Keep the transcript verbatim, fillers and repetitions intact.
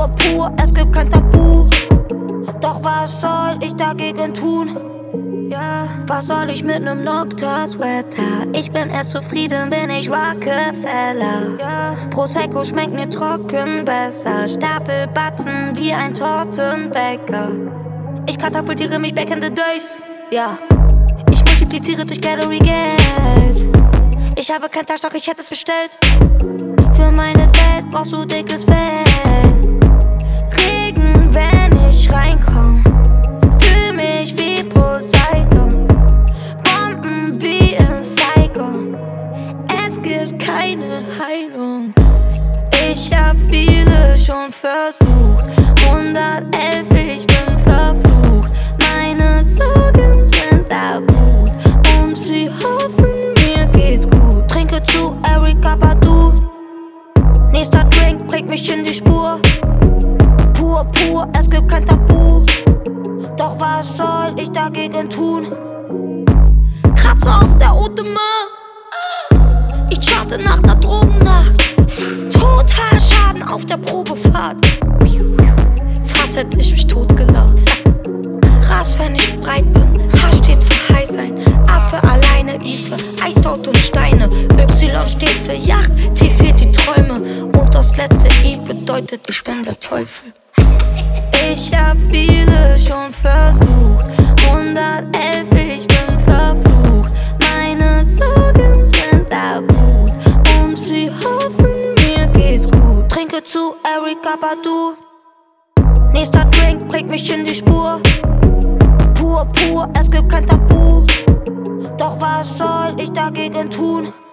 Pur, pur, es gibt kein Tabu. Doch was soll ich dagegen tun? Ja, was soll ich mit nem Nocturne-Sweater? Ich bin erst zufrieden, bin ich Rockefeller. Ja, Prosecco schmeckt mir trocken besser. Stapelbatzen wie ein Tortenbäcker. Ich katapultiere mich back in the days. Ja, ich multipliziere durch Gallery Geld. Ich habe kein Tasch, doch ich hätte es bestellt. Für meine Welt brauchst du dickes Fell. Regen, wenn ich reinkomm. Fühl mich wie Poseidon. Bomben wie in Saigon. Es gibt keine Heilung. Ich hab viele schon versucht. hundertelf, ich bin verflucht. Meine Sorgen sind akut und sie hoffen, mir geht's gut. Trinke zu Erykah Badu. Nächster Drink bringt mich in die Spur. Pur, pur, es gibt kein Tabu. Doch was soll ich dagegen tun? Kratzer auf der Audemars. Ich charte nach ner Drogennacht. Totalschaden auf der Probefahrt. Fast hätte ich mich totgelacht. Gras, wenn ich breit bin. H steht für high sein. Affe alleine, I für Eistot und Steine. Y steht für Yacht, T fehlt die Träume. Und das letzte I bedeutet, ich bin der Teufel. Ich hab viele schon versucht. hundertelf, ich bin verflucht. Meine Sorgen sind akut und sie hoffen, mir geht's gut. Trinke zu Erykah Badu. Nächster Drink bringt mich in die Spur. Pur, pur, es gibt kein Tabu. Doch was soll ich dagegen tun?